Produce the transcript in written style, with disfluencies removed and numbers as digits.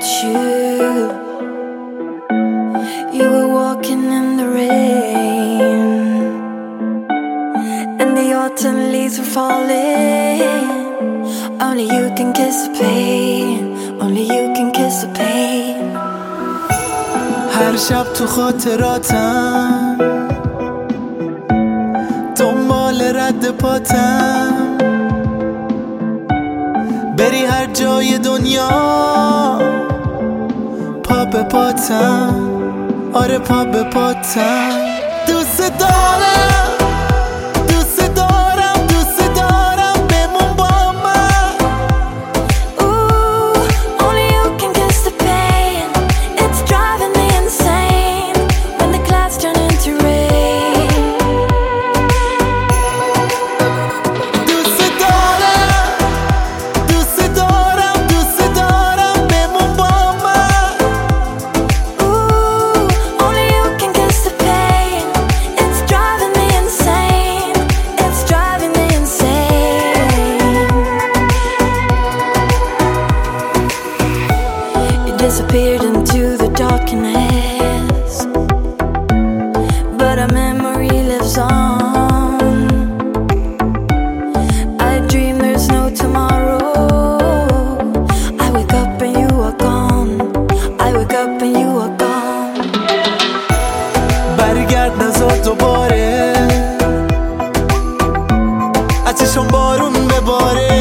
without you. You were walking in the rain, and the autumn leaves were falling. Only you can kiss the pain. Only you can kiss the pain. هر شب تو خاطراتم دنبال رد پاتم، بری هر جای دنیا پا به پاتم، آره پا به پاتم. دوست دارم دوست دارم دوست دارم بمون با من. Ooh, only you can kiss the pain. It's driving me insane when the clouds turn into rain. دوست دارم دوست دارم دوست دارم بمون با من. Ooh, only you can kiss the pain. It's driving me insane. It's driving me insane. You disappeared into the darkness, but our memory lives on. I dream there's no tomorrow. I wake up and you are gone. I wake up and you are gone. برگرد نزار دوباره، از چشم بارون بباره.